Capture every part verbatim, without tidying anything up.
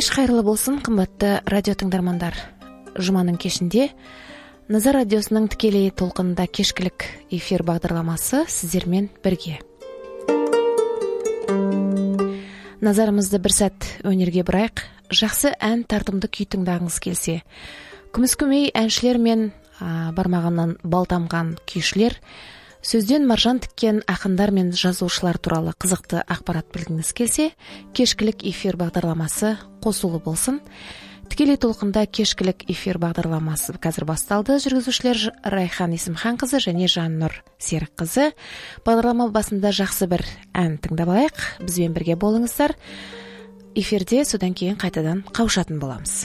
Кеш қайырлы болсын, қымбатты радио тыңдармандар. Жұманың кешінде Назар радиосының тікелей толқынында кешкілік эфир бағдарламасы сіздермен бірге. Назарымызды бір сәт өнерге бұрайық. Жақсы ән, тартымды күй тыңдағыңыз келсе, күміс көмей әншілер мен а, бармағынан балтамған күйшілер, сөзден маржан тіккен ақындар мен жазушылар туралы қызықты ақпарат білгіңіз келсе, кешкілік эфир бағдарламасы қосулы болсын. Тікелей толқында кешкілік эфир бағдарламасы қазір басталды. Жүргізушілер Райхан Есімханқызы және Жаннұр Серікқызы. Бағдарлама басында жақсы бір ән тыңдап алайық. Бізбен бірге болыңыздар. Эфирде содан кейін қайтадан қауышатын боламыз.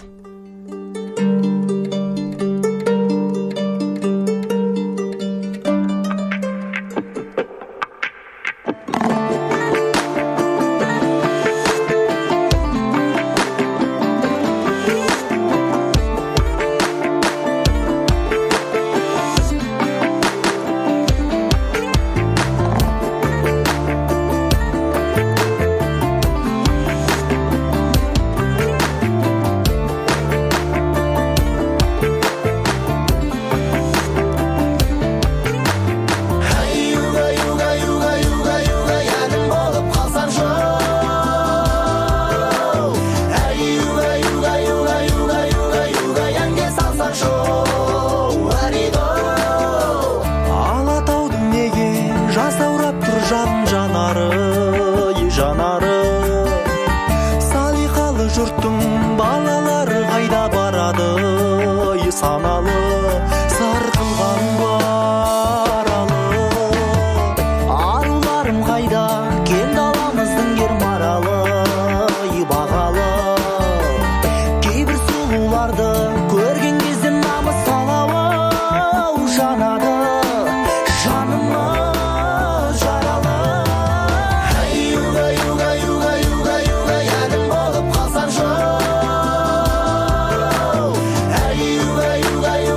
You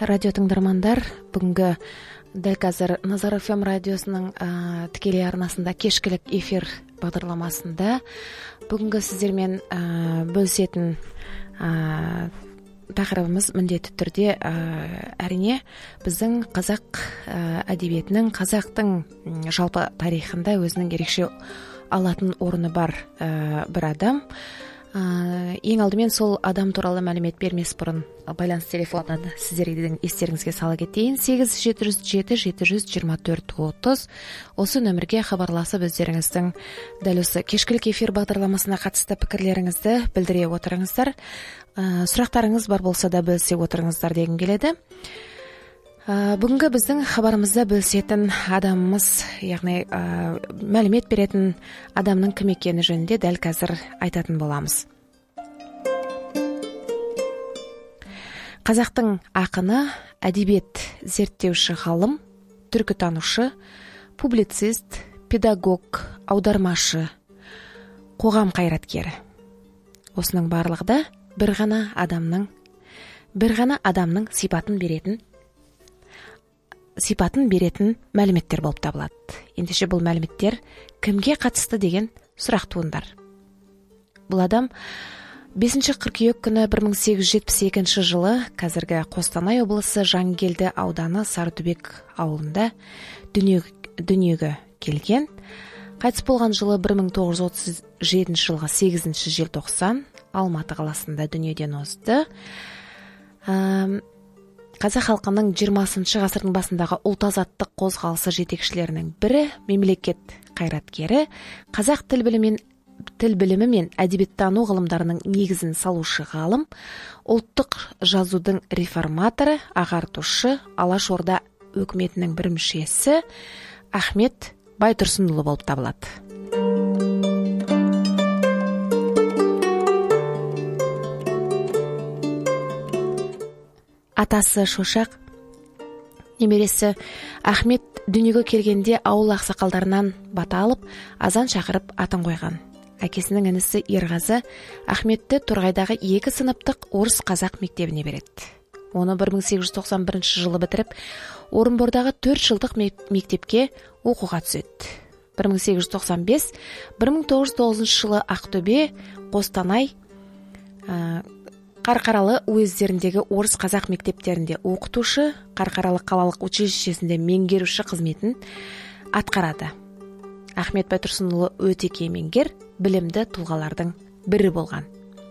радио тыңдармандар, бүгінгі дәл қазір Назар эф эм радиосының ә, тікелей арнасында кешкілік эфир бағдарламасында бүгінгі сіздермен ә, бөлісетін ә, тақырыбымыз міндетті түрде ә, әрине біздің қазақ ә, әдебиетінің, қазақтың жалпы тарихында өзінің ерекше алатын орны бар ә, бір адам. Ә, ең алдымен сол адам туралы мәлімет бермес бұрын байланыс телефонын сіздердің естеріңізге сала кетейін. сегіз жеті жүз жеті жеті жүз жиырма төрт отыз осы нөмірге хабарласып өздеріңіздің дәл осы кешкілік эфир бағдарламасына қатысты пікірлеріңізді білдіре отырыңыздар. Ә, сұрақтарыңыз бар болса да бөлісе отырыңыздар дегім келеді. Ә, бүгінгі біздің хабарымызда бөлісетін адамымыз, яғни ә, мәлімет беретін адамның кім екені жөнінде дәл қазір айтатын боламыз. Қазақтың ақыны, әдебиет зерттеуші ғалым, түркітанушы, публицист, педагог, аудармашы, қоғам қайраткері. Осының барлығы да бір ғана адамның, бір ғана адамның сипатын беретін сипатын беретін мәліметтер болып табылады. Ендеше бұл мәліметтер кімге қатысты деген сұрақ туындар. Бұл адам бесінші қыркүйек күні бір мың сегіз жүз жетпіс екінші жылы қазіргі Қостанай облысы Жангелді ауданы Сарытүбек ауылында дүниеге келген. Қайтыс болған жылы бір мың тоғыз жүз отыз жетінші жылғы сегізінші желтоқсан Алматы қаласында дүниеден озды. Қазақ халқының жиырмасыншы ғасырдың басындағы ұлт-азаттық қозғалысы жетекшілерінің бірі, мемлекет қайраткері, қазақ тіл білімі, тіл білімі мен әдебиеттану ғылымдарының негізін салушы ғалым, ұлттық жазудың реформаторы, ағартушы, Алашорда өкіметінің бір мүшесі Ахмет Байтұрсынұлы болып табылады. Атасы Шошақ, немересі Ахмет дүниеге келгенде ауыл ақсақалдарынан бата алып, азан шақырып атын қойған. Әкесінің інісі Ерғазы Ахметті Торғайдағы екі сыныптық орыс қазақ мектебіне береді. Оны бір мың сегіз жүз тоқсан бірінші жылы бітіріп, Орынбордағы төрт жылдық мектепке оқуға түседі. бір мың сегіз жүз тоқсан бес - бір мың тоғыз жүз тоғызыншы жылы Ақтөбе, Қостанай, ә, Қарқаралы уездеріндегі орыс қазақ мектептерінде оқытушы, Қарқаралы қалалық училищесінде меңгеруші қызметін атқарады. Ахмет Байтұрсынұлы өте кемеңгер, білімді тұлғалардың бірі болған.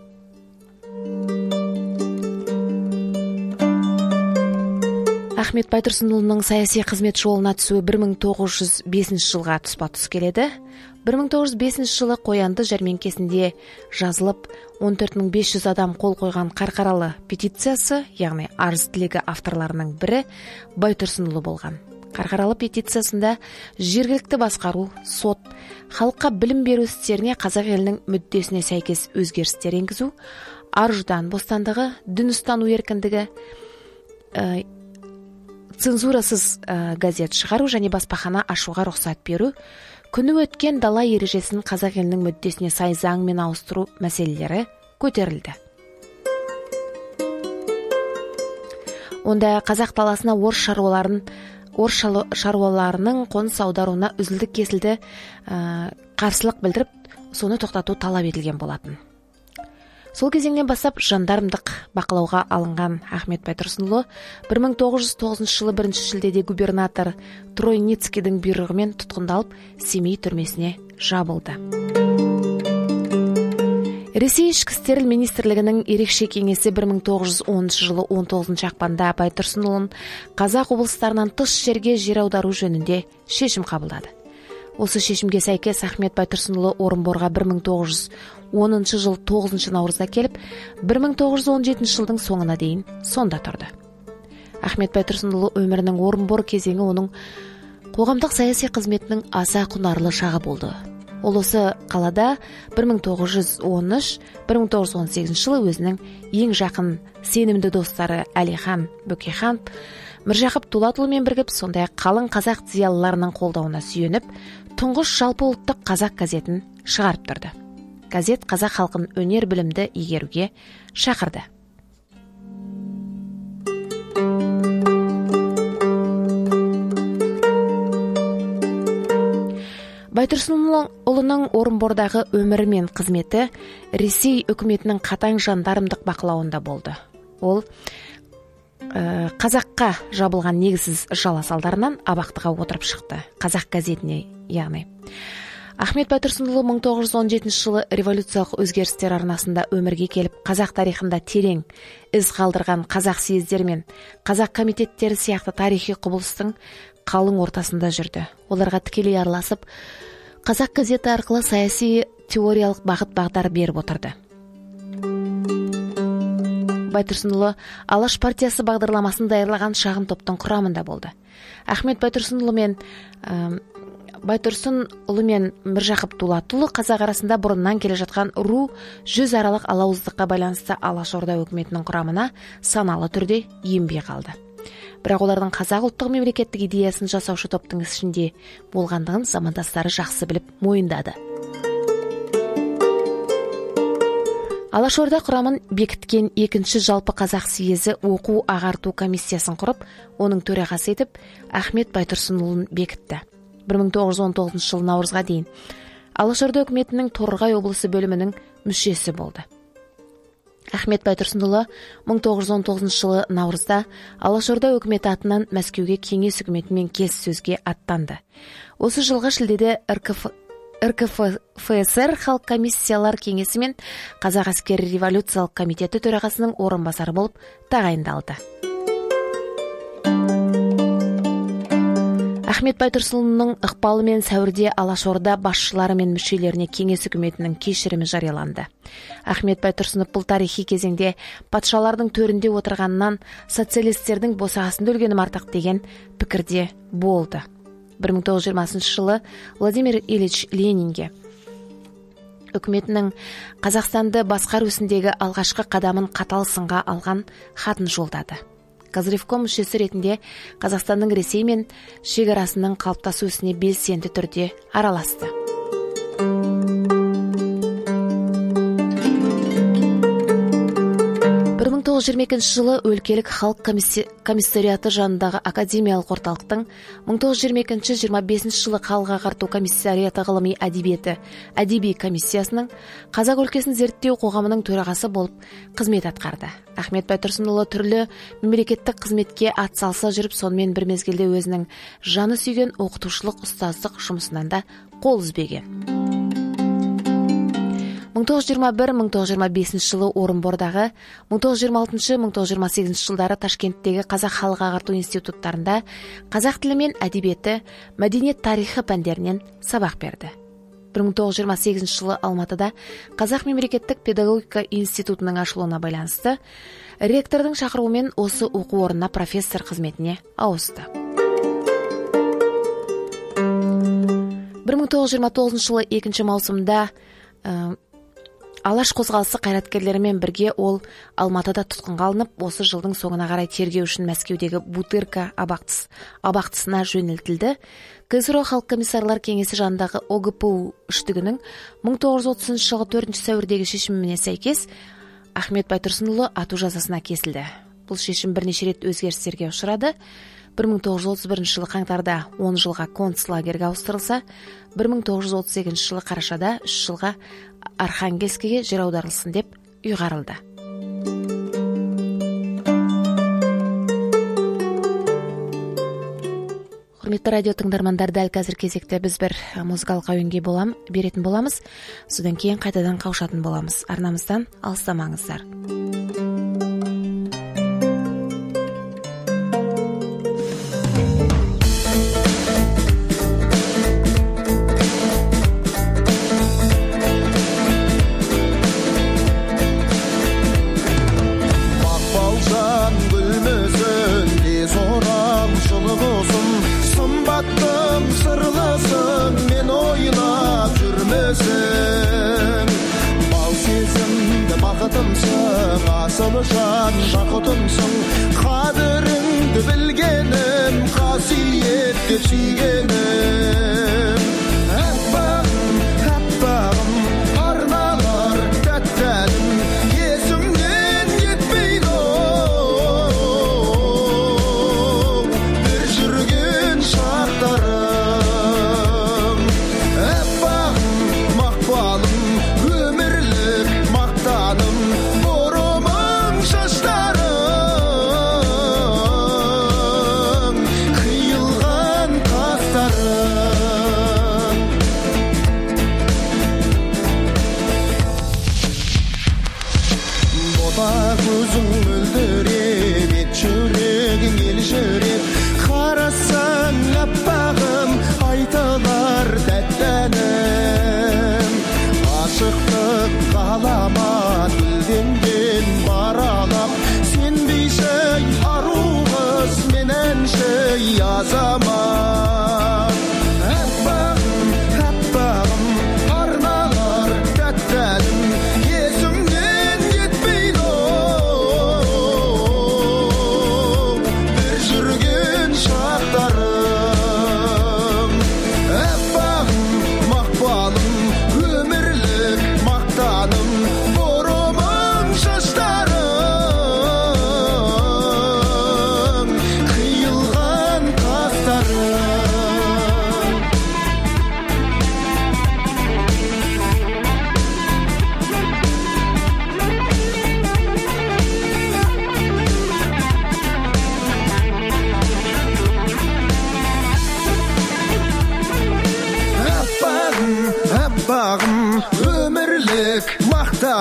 Ахмет Байтұрсынұлының саяси қызмет жолына түсуі бір мың тоғыз жүз бесінші жылға тұспа-тұс келеді. бір мың тоғыз жүз бесінші жылы Қоянды жәрмеңкесінде жазылып, он төрт мың бес жүз адам қол қойған Қарқаралы петициясы, яғни арыз тілегі авторларының бірі Байтұрсынұлы болған. Қарқаралы петициясында жергілікті басқару, сот, халыққа білім беру істеріне қазақ елінің мүддесіне сәйкес өзгерістер енгізу, ар-жудан бостандығы, дін ұстану еркіндігі, ә, цензурасыз ә, газет шығару және баспахана ашуға рұқсат беру, күні өткен дала ережесін қазақ елінің мүддесіне сай заңмен ауыстыру мәселелері көтерілді. Онда қазақ даласына орыс шаруаларын орыс шаруаларының қоныс аударуына үзілді кесілді ә, қарсылық білдіріп, соны тоқтату талап етілген болатын. Сол кезеңнен бастап жандармдық бақылауға алынған Ахмет Байтұрсынұлы бір мың тоғыз жүз тоғызыншы жылы бірінші шілдеде губернатор Тройницкийдің бұйрығымен тұтқындалып, Семей түрмесіне жабылды. Ресей ішкі істер министрлігінің ерекше кеңесі бір мың тоғыз жүз оныншы жылы он тоғызыншы ақпанда Байтұрсынұлын қазақ облыстарынан тыс жерге жер аудару жөнінде шешім қабылдады. Осы шешімге сәйкес Ахмет Байтұрсынұлы Орынборға бір мың тоғыз жүз оныншы жыл тоғызыншы наурызда келіп, бір мың тоғыз жүз он жетінші жылдың соңына дейін сонда тұрды. Ахмет Байтұрсынұлы өмірінің Орынбор кезеңі оның қоғамдық саяси қызметінің аса құнарлы шағы болды. Ол осы қалада бір мың тоғыз жүз он үш - бір мың тоғыз жүз он сегізінші жылы өзінің ең жақын сенімді достары Әлихан Бөкейхан, Міржақып Дулатұлымен бірігіп, сондай қалың қазақ зиялыларының қолдауына сүйеніп, тұңғыш жалпы ұлттық қазақ газетін шығарып тұрды. Газет қазақ халқын өнер білімді игеруге шақырды. Байтұрсынұлының Орынбордағы өмірі мен қызметі Ресей үкіметінің қатаң жандармдық бақылауында болды. Ол ә, қазаққа жабылған негізсіз жала салдарынан абақтыға отырып шықты. Қазақ газетіне, яғни. Ахмет Байтұрсынұлы мың тоғыз жүз он жетінші жылы революциялық өзгерістер арнасында өмірге келіп, қазақ тарихында терең із қалдырған қазақ съездері мен қазақ комитеттері сияқты тарихи құбылыстың қалың ортасында жүрді. Оларға тікелей араласып, қазақ газеті арқылы саяси теориялық бағыт-бағдар беріп отырды. Байтұрсынұлы Алаш партиясы бағдарламасын даярлаған шағын топтың құрамында болды. Ахмет Байтұрсынұлы мен ә, Байтұрсынұлы мен Міржақып Дулатұлы қазақ арасында бұрыннан келе жатқан ру жүз аралық алауыздыққа байланысты Алашорда үкіметінің құрамына саналы түрде енбей қалды. Бірақ олардың қазақ ұлттық мемлекеттік идеясын жасаушы топтың ішінде болғандығын замандастары жақсы біліп мойындады. Алашорда құрамын бекіткен екінші жалпы қазақ съезі оқу ағарту комиссиясын құрып, оның төрағасы етіп Ахмет Байтұрсынұлын бекітті. бір мың тоғыз жүз он тоғызыншы жыл наурызға дейін Алашорда үкіметінің Торғай облысы бөлімінің мүшесі болды. Ахмет Байтұрсынұлы мың тоғыз жүз он тоғызыншы жылы наурызда Алашорда үкіметі атынан Мәскеуге кеңес үкіметімен келіссөзге аттанды. Осы жылғы шілдеде эр ка эф эс эр халық комиссиялар кеңесі мен Қазақ әскери революциялық комитеті төрағасының орынбасары болып тағайындалды. Ахмет Байтұрсынұлының ықпалымен сәуірде Алашорда басшылары мен мүшелеріне кеңес үкіметінің кешірімі жарияланды. Ахмет Байтұрсынов бұл тарихи кезеңде патшалардың төрінде отырғаннан социалистердің босағасында өлгенім артық деген пікірде болды. бір мың тоғыз жүз жиырмасыншы жылы Владимир Ильич Ленинге үкіметінің Қазақстанды басқару ісіндегі алғашқы қадамын қатал сынға алған хатын жолдады. Қазревком мүшесі ретінде Қазақстанның Ресей мен шекарасының қалыптасу ісіне белсенді түрде араласты. бір мың тоғыз жүз жиырма екінші жылы өлкелік халық комиссариаты жанындағы академиялық орталықтың мың тоғыз жүз жиырма екінші жиырма бесінші жылы халық ағарту комиссариаты ғылыми әдебиеті әдеби комиссиясының қазақ өлкесін зерттеу қоғамының төрағасы болып қызмет атқарды. Ахмет Байтұрсынұлы түрлі мемлекеттік қызметке атсалыса жүріп, сонымен бір мезгілде өзінің жаны сүйген оқытушылық ұстаздық жұмысынан да қол үзбеген. мың тоғыз жүз жиырма бір - мың тоғыз жүз жиырма бесінші жылы Орынбордағы, мың тоғыз жүз жиырма алтыншы - мың тоғыз жүз жиырма сегізінші жылдары Ташкенттегі Қазақ халық ағарту институттарында қазақ тілі мен әдебиеті, мәдениет тарихы пәндерінен сабақ берді. бір мың тоғыз жүз жиырма сегізінші жылы Алматыда Қазақ мемлекеттік педагогика институтының ашылуына байланысты ректордың шақыруымен осы оқу орнына профессор қызметіне ауысты. бір мың тоғыз жүз жиырма тоғызыншы жылы екінші маусымда ә, Алаш қозғалысы қайраткерлерімен бірге ол Алматыда тұтқынға алынып, осы жылдың соңына қарай тергеу үшін Мәскеудегі Бутырка абақтыс, абақтысына жөнелтілді. ка эс эр о халық комиссарлар кеңесі жанындағы о гэ пэ у үштігінің мың тоғыз жүз отызыншы жылғы төртінші сәуірдегі шешіміне сәйкес Ахмет Байтұрсынұлы ату жазасына кесілді. Бұл шешім бірнеше рет өзгерістерге ұшырады. бір мың тоғыз жүз отыз бірінші жылы қаңтарда он жылға концлагерге ауыстырылса, бір мың тоғыз жүз отыз екінші жылы қарашада үш жылға Архангельскіге жер аударылсын деп ұйғарылды. Құрметті радио тыңдармандар, дәл қазір кезекте біз бір музыкалық әуенге болам, беретін боламыз. Содан кейін қайтадан қауышатын боламыз. Арнамыздан алыстамаңыздар. Жан жақұтымсың, қадіріңді білгенім, қасиет деп сүйгенім. Әппағым, әппағым, арналар тәттәдім, есімнен кетпейді бір жүрген шақтарым.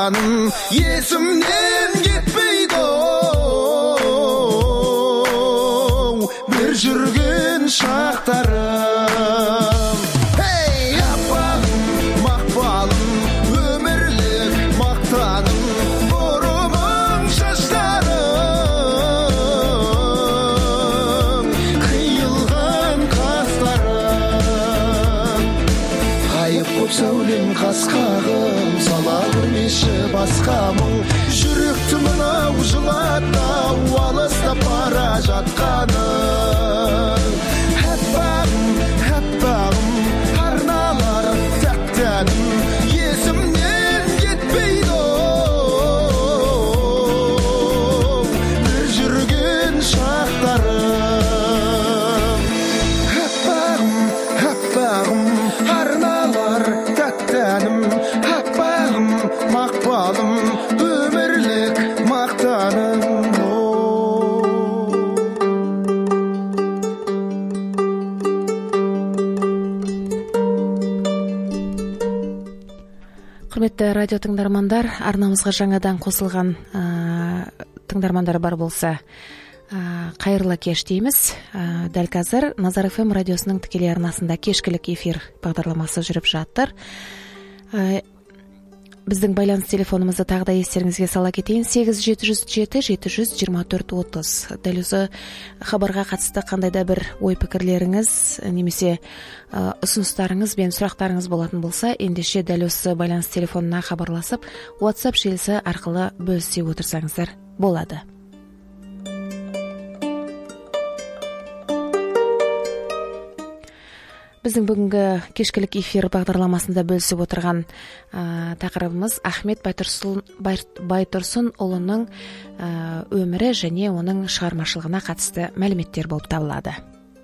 мақтаным есімнен кетпейді бір жүрген шақтарым. Hey, аппағым, мақпалым, өмірлік мақтаным, бұрымым, шаштарым, қиылған қастарым. Қайып көп сәулем қасқағым, сала көрмеші басқа мұң, жүректі мынау жылатау алыстап бара жатқаның. Әппағым, әппағым, арналар тәттәнім, есімнен кетпейді бір жүрген шақтарым. Әппағым, әппағым, арналар тәттәнім, әппағым, мақпалым, өмірлік мақтаным. Құрметті радио тыңдармандар, арнамызға жаңадан қосылған тыңдармандар бар болса, қайырлы кеш дейміз. Дәл қазір Назар эф эм радиосының тікелей арнасында кешкілік эфир бағдарламасы жүріп жатыр. Біздің байланыс телефонымызды тағы да естеріңізге сала кетейін: сегіз жеті жүз жеті жеті жүз жиырма төрт отыз. Дәл осы хабарға қатысты қандай да бір ой пікірлеріңіз немесе ұсыныстарыңыз бен сұрақтарыңыз болатын болса, ендеше дәл осы байланыс телефонына хабарласып, WhatsApp желісі арқылы бөлісе отырсаңыздар болады. Біздің бүгінгі кешкілік эфир бағдарламасында бөлісіп отырған ә, тақырыбымыз Ахмет Байтұрсынұлының ә, өмірі және оның шығармашылығына қатысты мәліметтер болып табылады.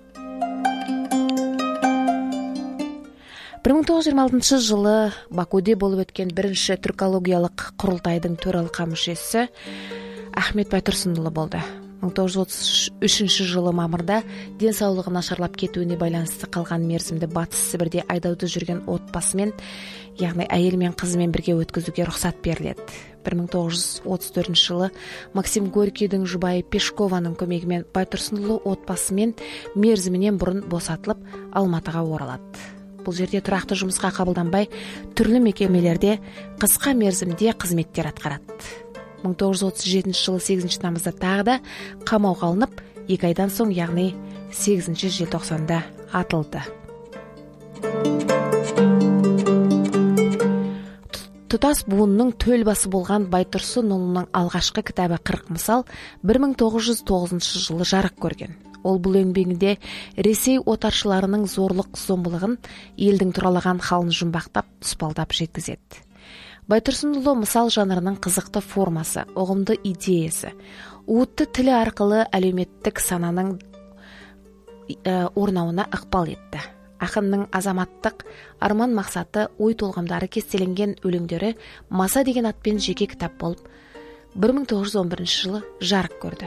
бір мың тоғыз жүз жиырма алтыншы жылы Бакуде болып өткен бірінші түркологиялық құрылтайдың төралқа мүшесі Ахмет Байтұрсынұлы болды. мың тоғыз жүз отыз үшінші жылы мамырда денсаулығы нашарлап кетуіне байланысты қалған мерзімді Батыс Сібірде айдауды жүрген отбасымен, яғни әйел мен қызымен бірге өткізуге рұқсат беріледі. бір мың тоғыз жүз отыз төртінші жылы Максим Горькийдің жұбайы Пешкованың көмегімен Байтұрсынұлы отбасымен мерзімінен бұрын босатылып, Алматыға оралады. Бұл жерде тұрақты жұмысқа қабылданбай, түрлі мекемелерде қысқа мерзімде қызметтер атқарады. мың тоғыз жүз отыз жетінші жылы сегізінші тамызда тағы да қамауға алынып, екі айдан соң, яғни сегізінші желтоқсанда атылды. Тұтас буынның төл басы болған Байтұрсынұлының алғашқы кітабы қырық мысал бір мың тоғыз жүз тоғызыншы жылы жарық көрген. Ол бұл еңбегінде Ресей отаршыларының зорлық-зомбылығын, елдің тұралаған халын жұмбақтап, тұспалдап жеткізеді. Байтұрсынұлы мысал жанрының қызықты формасы, ұғымды идеясы, уытты тілі арқылы әлеуметтік сананың орнауына ықпал етті. Ақынның азаматтық арман мақсаты, ой толғамдары кестеленген өлеңдері Маса деген атпен жеке кітап болып, бір мың тоғыз жүз он бірінші жылы жарық көрді.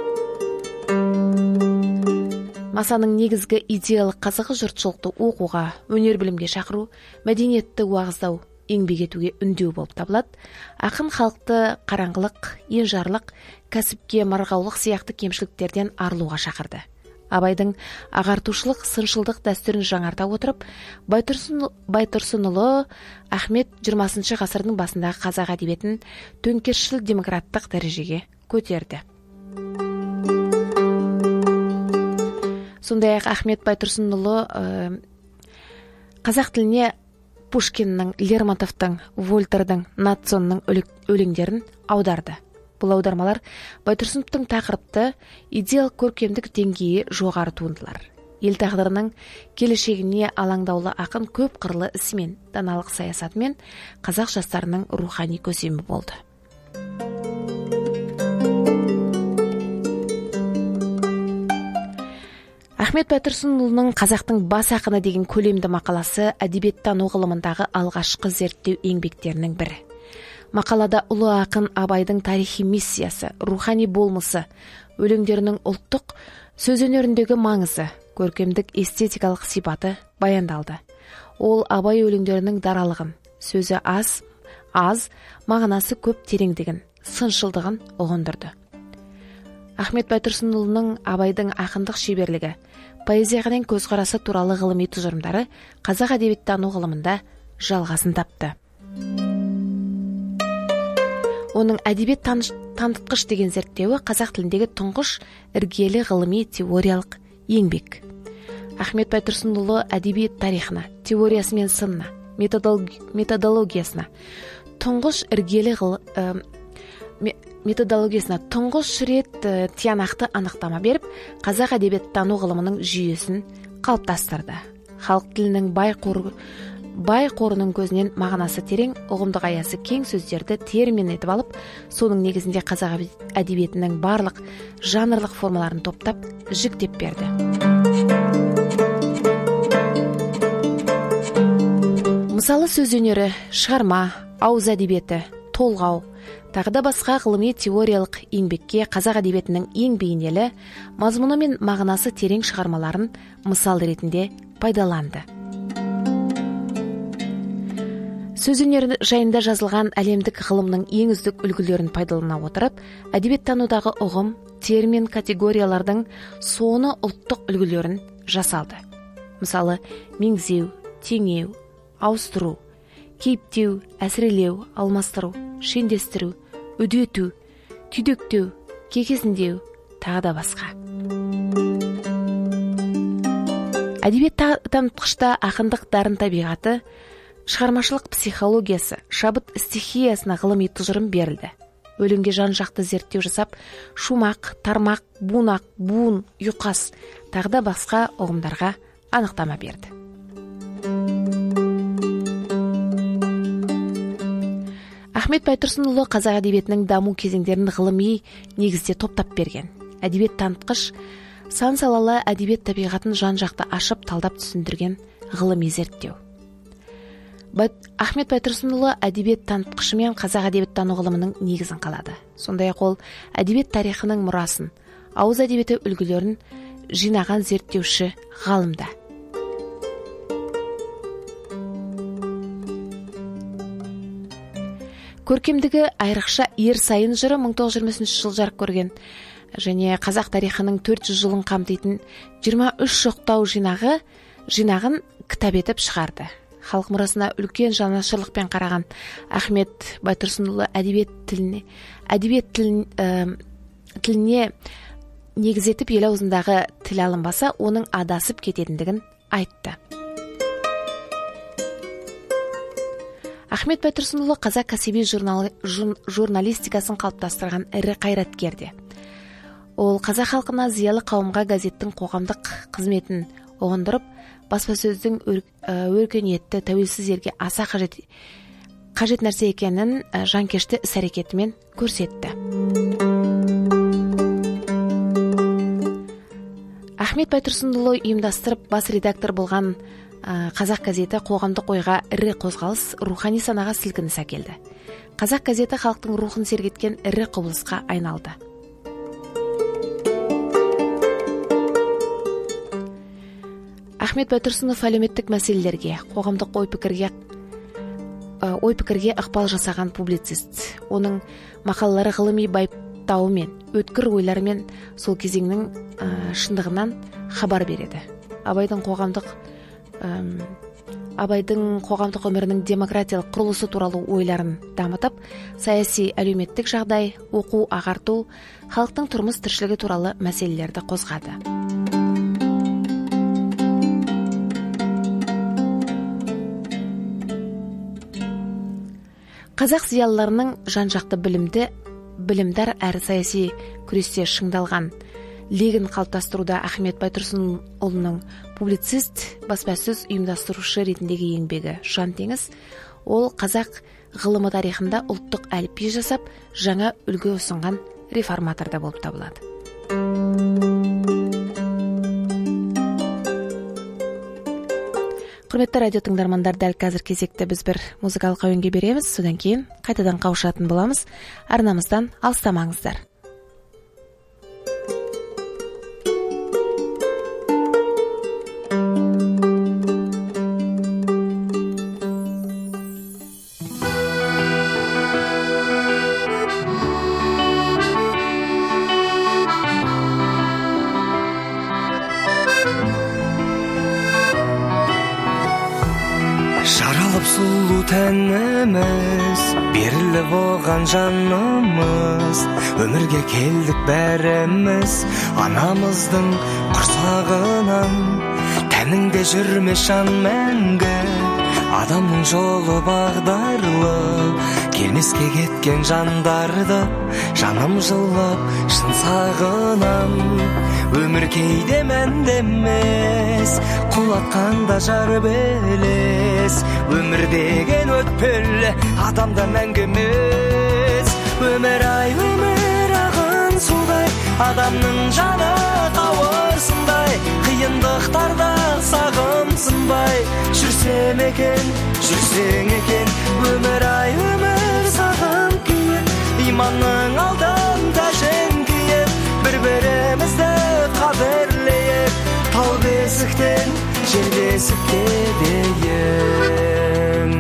Масаның негізгі идеялық қазығы жұртшылықты оқуға, өнер білімге шақыру, мәдениетті уағыздау, еңбек етуге үндеу болып табылады. Ақын халықты қараңғылық, енжарлық, кәсіпке марғаулық сияқты кемшіліктерден арылуға шақырды. Абайдың ағартушылық, сыншылдық дәстүрін жаңарта отырып, Байтұрсынұлы Ахмет жиырмасыншы ғасырдың басындағы қазақ әдебиетін төңкерісшіл демократтық дәрежеге көтерді. Сондай-ақ Ахмет Байтұрсынұлы қазақ тіліне Пушкиннің, Лермонтовтың, Вольтердің, Нацонның өлеңдерін аударды. Бұл аудармалар Байтұрсыновтың тақырыпты, идеялық көркемдік деңгейі жоғары туындылар. Ел тағдырының келешегіне алаңдаулы ақын көп қырлы ісімен, даналық саясатымен қазақ жастарының рухани көсемі болды. Ахмет Байтұрсынұлының «Қазақтың бас ақыны» деген көлемді мақаласы әдебиеттану ғылымындағы алғашқы зерттеу еңбектерінің бірі. Мақалада ұлы ақын Абайдың тарихи миссиясы, рухани болмысы, өлеңдерінің ұлттық сөз өнеріндегі маңызы, көркемдік эстетикалық сипаты баяндалды. Ол Абай өлеңдерінің даралығын, сөзі аз, аз, мағынасы көп тереңдігін, сыншылдығын ұғындырды. Ахмет Байтұрсынұлының Абайдың ақындық шеберлігі, поэзияға деген көзқарасы туралы ғылыми тұжырымдары қазақ әдебиеттану ғылымында жалғасын тапты. Оның әдебиет танытқыш деген зерттеуі қазақ тіліндегі тұңғыш іргелі ғылыми теориялық еңбек. Ахмет Байтұрсынұлы әдебиет тарихына, теориясы мен сынына, методологиясына, тұңғыш іргелі ғыл, ә, методологиясына тұңғыш рет ә, тиянақты анықтама беріп, қазақ әдебиеттану ғылымының жүйесін қалыптастырды. Халық тілінің бай қоры Бай қорының көзінен мағынасы терең, ұғымдық аясы кең сөздерді термин етіп алып, соның негізінде қазақ әдебиетінің барлық жанрлық формаларын топтап, жіктеп берді. Мысалы, сөз өнері, шығарма, ауыз әдебиеті, толғау, тағы да басқа ғылыми теориялық еңбекке қазақ әдебиетінің ең бейнелі, мазмұны мен мағынасы терең шығармаларын мысал ретінде пайдаланды. Сөз өнері жайында жазылған әлемдік ғылымның ең үздік үлгілерін пайдалана отырып, әдебиеттанудағы ұғым, термин, категориялардың соны ұлттық үлгілерін жасалды. Мысалы, меңзеу, теңеу, ауыстыру, кейіптеу, әсірелеу, алмастыру, шендестіру, үдету, түйдектеу, кекесіндеу, тағы да басқа. Әдебиет танытқышта ақындық дарын табиғаты, шығармашылық психологиясы, шабыт стихиясына ғылыми тұжырым берілді. Өлеңге жан-жақты зерттеу жасап, шумақ, тармақ, бунақ, буын, ұйқас, тағы да басқа ұғымдарға анықтама берді. Ахмет Байтұрсынұлы қазақ әдебиетінің даму кезеңдерін ғылыми негізде топтап берген. Әдебиет танытқыш, сан салалы әдебиет табиғатын жан-жақты ашып талдап түсіндірген ғылыми зерттеу. Ахмет Байтұрсынұлы әдебиет танытқышы мен қазақ әдебиеттану ғылымының негізін қалады. Сондай-ақ ол әдебиет тарихының мұрасын, ауыз әдебиеті үлгілерін жинаған зерттеуші ғалымда. Көркемдігі айрықша Ер сайын жыры мың тоғыз жүз жиырма үшінші жыл жарық көрген және қазақ тарихының төрт жүз жылын қамтитын жиырма үш жоқтау жинағы жинағын кітап етіп шығарды. Халық мұрасына үлкен жанашырлықпен қараған Ахмет Байтұрсынұлы әдебиет тіліне, әдебиет тілін, ә, тіліне негіз етіп ел аузындағы тіл алынбаса, оның адасып кететіндігін айтты. Ахмет Байтұрсынұлы қазақ кәсіби журнал, жур, журналистикасын қалыптастырған ірі қайраткерде. Ол қазақ халқына, зиялы қауымға газеттің қоғамдық қызметін ұғындырып, баспасөздің өркениетті тәуелсіз елге аса қажет, қажет нәрсе екенін жанкешті іс-әрекетімен көрсетті. Ахмет Байтұрсынұлы ұйымдастырып бас редактор болған қазақ газеті қоғамдық ойға ірі қозғалыс, рухани санаға сілкініс әкелді. Қазақ газеті халықтың рухын сергеткен ірі құбылысқа айналды. Ахмет Байтұрсынов әлеуметтік мәселелерге, қоғамдық ой-пікірге ой-пікірге ықпал жасаған публицист. Оның мақалалары ғылыми байыптауымен, өткір ойларымен сол кезеңнің ә, шындығынан хабар береді. Абайдың қоғамдық ә, Абайдың қоғамдық өмірінің демократиялық құрылысы туралы ойларын дамытып, саяси әлеуметтік жағдай, оқу, ағарту, халықтың тұрмыс тіршілігі туралы мәселелерді қозғады. Қазақ зиялыларының жан-жақты білімді, білімдар әрі саяси күресте шыңдалған легін қалыптастыруда Ахмет Байтұрсынұлының публицист, баспасөз ұйымдастырушы ретіндегі еңбегі жан теңіз. Ол қазақ ғылымы тарихында ұлттық әліпби жасап, жаңа үлгі ұсынған реформатор да болып табылады. Құрметті радио тыңдармандар, дәл қазір кезекті біз бір музыкалық әуенге береміз, содан кейін қайтадан қауышатын боламыз. Арнамыздан алыстамаңыздар. сұлу тәніміз, беріліп оған жанымыз, өмірге келдік бәріміз анамыздың құрсағынан. Тәніңде жүрме шан мәңгі, адамның жолы бағдарлы, келмеске кеткен жандарды жаным жылап шын сағынам. Өмір кейде мәнді емес, құлатқанда жар белес, өмір деген өтпелі, адамда мәңгі емес. Өмір ай, өмір ағын судай, адамның жаны қауырсындай, қиындықтарда сағымсынбай жүрсем екен, жүрсең екен. Өмір ай, өмір сағым күйіп, иманның алдында жән күйіп, бір-бірімізді қадірлейік, тау бесіктен жер бесікке дейін.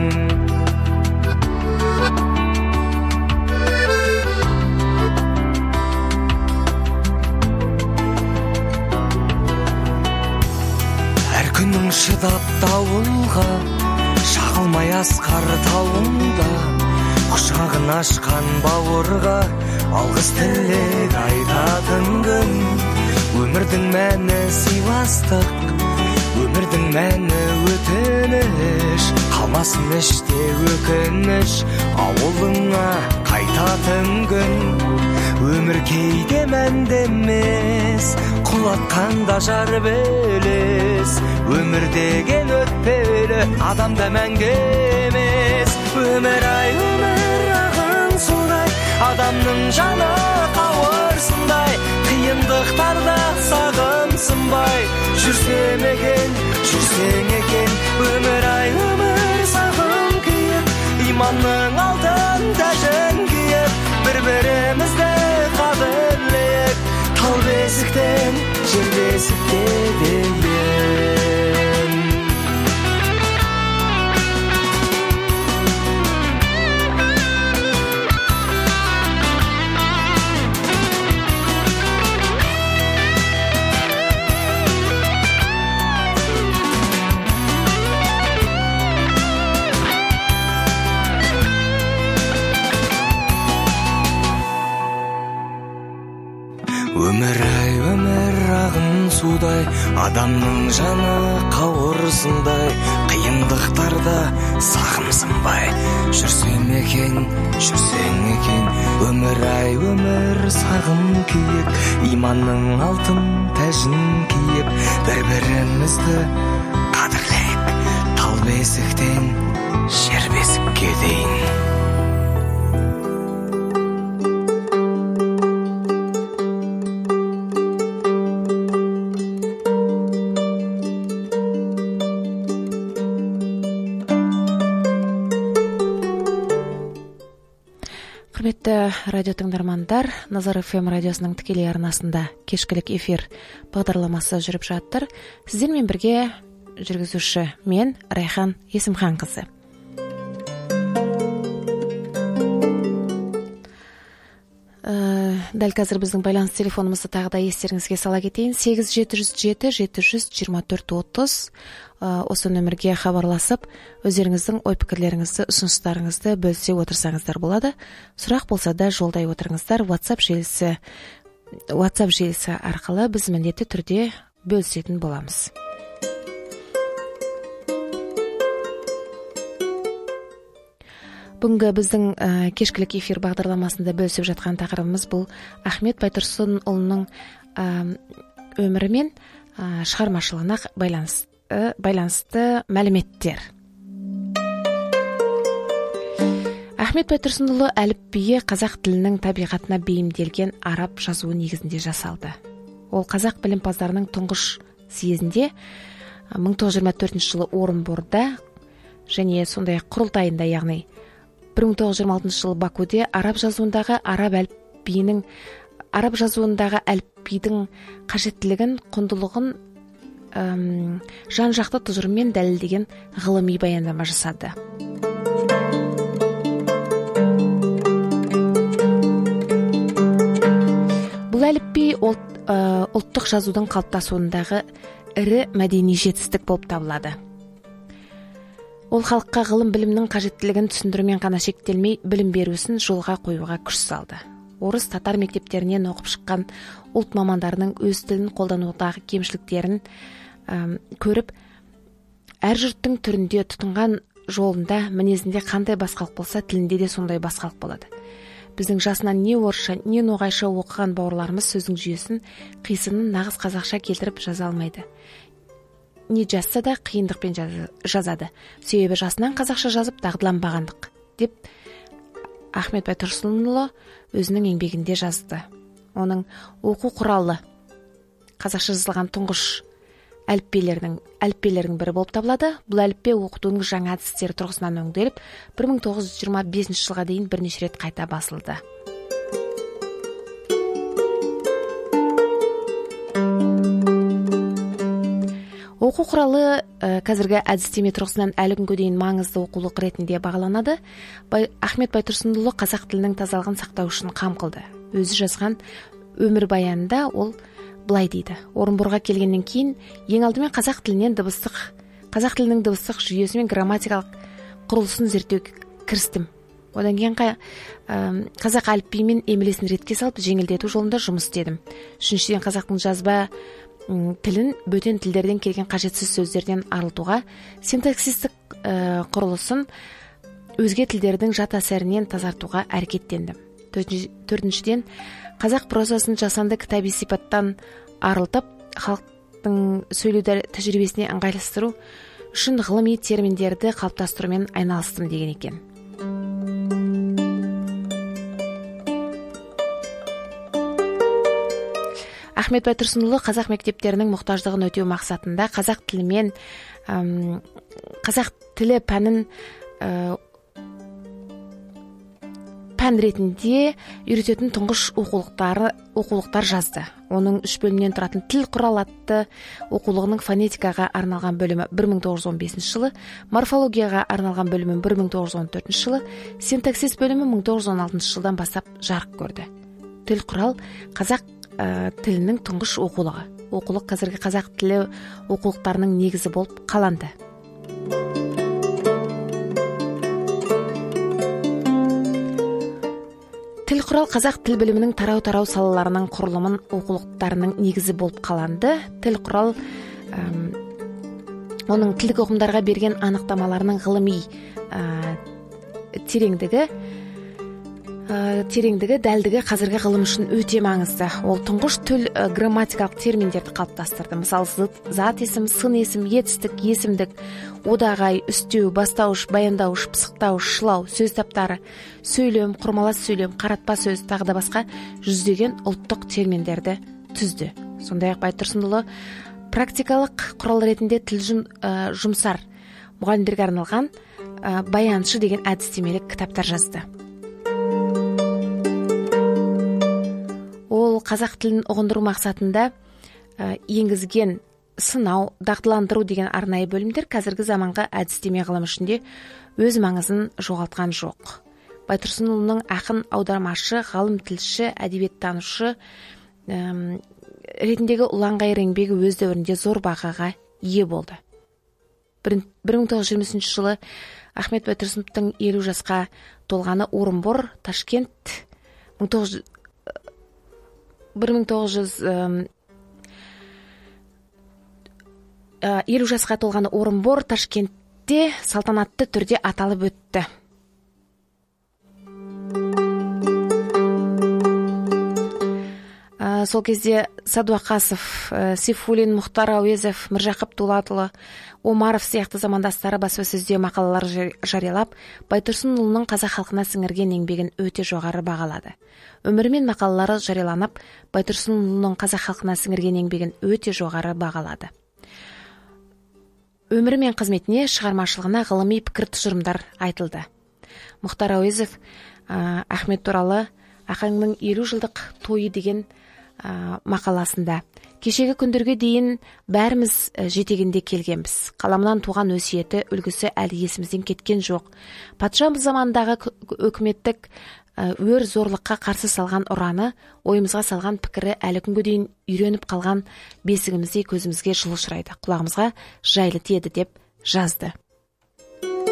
Әр күнің шыдап дауылға, шағылмай асқар тауында, құшағын ашқан бауырға алғыс тілек айтатын күн. Өмірдің мәні сыйластық, өмірдің мәні өтініш, қалмасын іште өкініш, ауылыңа қайтатын күн. Өмір кейде мәнді емес, құлатқанда жар белес, өмір деген өтпелі, адамда мәңгі емес. Өмір ай, өмір ағын судай, адамның жаны қауырсындай, қиындықтарда сағымсынбай жүрсем екен, жүрсең екен. Өмір ай, өмір сағым күйіп, иманның алдында жән күйіп, бір-бірімізді қадірлейік, тау бесіктен жер бесікке дейін. Өмір ай, өмір ағын судай, адамның жаны қауырсындай, қиындықтарда сағымсынбай жүрсем екен, жүрсең екен. Өмір ай, өмір сағым күйіп, иманның алтын тәжін киіп, бір-бірімізді қадірлейік, тау бесіктен жер бесікке дейін. Құрметті радио тыңдармандар, Назар эф эм радиосының тікелей арнасында кешкілік эфир бағдарламасы жүріп жатыр. Сіздермен бірге жүргізуші мен, Райхан Есімханқызы. Дәл қазір біздің байланыс телефонымызды тағы да естеріңізге сала кетейін. сегіз жеті жүз жеті жеті жүз жиырма төрт отыз осы нөмірге хабарласып, өздеріңіздің ой-пікірлеріңізді, ұсыныстарыңызды бөлісе отырсаңыздар болады. Сұрақ болса да жолдай отырыңыздар. WhatsApp желісі WhatsApp желісі арқылы біз міндетті түрде бөлісетін боламыз. Бүгінгі біздің ә, кешкілік эфир бағдарламасында бөлісіп жатқан тақырыбымыз бұл Ахмет Байтұрсынұлының ә, өмірі мен ә, шығармашылығына байланысты, байланысты мәліметтер. Ахмет Байтұрсынұлы әліпбиі қазақ тілінің табиғатына бейімделген араб жазуы негізінде жасалды. Ол қазақ білімпаздарының тұңғыш съезінде мың тоғыз жүз жиырма төртінші жылы Орынборда және сондай құрылтайында, яғни бір мың тоғыз жүз жиырма алтыншы жылы Бакуде араб жазуындағы араб әліпбиінің араб жазуындағы әліпбидің қажеттілігін, құндылығын әм, жан-жақты тұжырыммен дәлелдеген ғылыми баяндама жасады. Бұл әліпби ұлттық жазудың қалыптасуындағы ірі мәдени жетістік болып табылады. Ол халыққа ғылым білімнің қажеттілігін түсіндірумен ғана шектелмей, білім берусін жолға қоюға күш салды. Орыс татар мектептерінен оқып шыққан ұлт мамандарының өз тілін қолданудағы кемшіліктерін ә, көріп, әр жұрттың түрінде, тұтынған жолында, мінезінде қандай басқалық болса, тілінде де сондай басқалық болады. Біздің жасынан не орысша, не ноғайша оқыған бауырларымыз сөздің жүйесін, қисынын нағыз қазақша келтіріп жаза алмайды. Не жазса да қиындықпен жазады. Себебі жасынан қазақша жазып дағдыланбағандық, деп Ахмет Байтұрсынұлы өзінің еңбегінде жазды. Оның оқу құралы қазақша жазылған тұңғыш әліппелердің әліппелердің бірі болып табылады. Бұл әліппе оқытудың жаңа әдістері тұрғысынан өңделіп, бір мың тоғыз жүз жиырма бесінші жылға дейін бірнеше рет қайта басылды. Оқу құралы ә, қазіргі әдістеме тұрғысынан әлі күнге дейін маңызды оқулық ретінде бағаланады. Бай, Ахмет Байтұрсынұлы қазақ тілінің тазалығын сақтау үшін қам қылды. Өзі жазған өмірбаянында ол былай дейді: Орынборға келгеннен кейін ең алдымен қазақ тілінен дыбыстық, қазақ тілінің дыбыстық жүйесі мен грамматикалық құрылысын зерттеуге кірістім. Одан кейін ә, қазақ әліпбиімен емлесін ретке салып, жеңілдету жолында жұмыс істедім. Үшіншіден, қазақтың жазба тілін бөтен тілдерден келген қажетсіз сөздерден арылтуға, синтаксистік ә, құрылысын өзге тілдердің жат әсерінен тазартуға әрекеттендім. Төртіншіден, қазақ прозасын жасанды кітаби сипаттан арылтып, халықтың сөйлеу тәжірибесіне ыңғайластыру үшін ғылыми терминдерді қалыптастырумен айналыстым деген екен. Ахмет Байтұрсынұлы қазақ мектептерінің мұқтаждығын өтеу мақсатында қазақ тілімен әм, қазақ тілі пәнін ә, пән ретінде үйрететін тұңғыш оқулықтары оқулықтар жазды. Оның үш бөлімнен тұратын тіл құрал атты оқулығының фонетикаға арналған бөлімі бір мың тоғыз жүз он бесінші жылы, морфологияға арналған бөлімі бір мың тоғыз жүз он төртінші жылы, синтаксис бөлімі мың тоғыз жүз он алтыншы жылдан бастап жарық көрді. Тіл құрал қазақ ә, тілінің тұңғыш оқулығы. Оқулық қазіргі қазақ тілі оқулықтарының негізі болып қаланды. Тіл құрал қазақ тіл білімінің тарау-тарау салаларының құрылымын оқулықтарының негізі болып қаланды. Тіл құрал әм, оның тілдік ұғымдарға берген анықтамаларының ғылыми ә, тереңдігі ә, тереңдігі, дәлдігі қазіргі ғылым үшін өте маңызды. Ол тұңғыш тіл ә, грамматикалық терминдерді қалыптастырды. Мысалы, зат есім, сын есім, етістік, есімдік, одағай, үстеу, бастауыш, баяндауыш, пысықтауыш, шылау, сөз таптары, сөйлем, құрмалас сөйлем, қаратпа сөз, тағы да басқа жүздеген ұлттық терминдерді түзді. Сондай-ақ Байтұрсынұлы практикалық құрал ретінде тіл жүм, ә, жұмсар мұғалімдерге арналған ә, баяншы деген әдістемелік кітаптар жазды. Ол қазақ тілін ұғындыру мақсатында ә, енгізген сынау, дағдыландыру деген арнайы бөлімдер қазіргі заманғы әдістеме ғылым ішінде өз маңызын жоғалтқан жоқ. Байтұрсынұлының ақын, аудармашы, ғалым тілші, әдебиеттанушы әм, ретіндегі ұланғайыр еңбегі өз дәуірінде зор бағаға ие болды. бір мың тоғыз жүз жиырма үшінші жылы Ахмет Байтұрсыновтың елу жасқа толғаны Орынбор, Ташкент, бір мың тоғыз жүз елу жасқа толғаны Орынбор, Ташкентте салтанатты түрде аталып өтті. Сол кезде Садуақасов, Сейфуллин, Мұхтар Әуезов, Міржақып Дулатұлы, Омаров сияқты замандастары баспасөзде мақалалар жариялап, Байтұрсынұлының қазақ халқына сіңірген еңбегін өте жоғары бағалады. Өмірі мен мақалалары жарияланып, Байтұрсынұлының қазақ халқына сіңірген еңбегін өте жоғары бағалады. Өмірі мен қызметіне, шығармашылығына ғылыми пікір тұжырымдар айтылды. Мұхтар Әуезов Ахмет туралы ақаңның елу жылдық тойы деген ә, мақаласында: кешегі күндерге дейін бәріміз жетегінде келгенбіз. Қаламынан туған өсиеті, үлгісі әлі есімізден кеткен жоқ. Патша замандағы өкіметтік ә, өр зорлыққа қарсы салған ұраны, ойымызға салған пікірі әлі күнге дейін үйреніп қалған бесігімізде көзімізге жылы ұшырайды, құлағымызға жайлы тиеді деп жазды.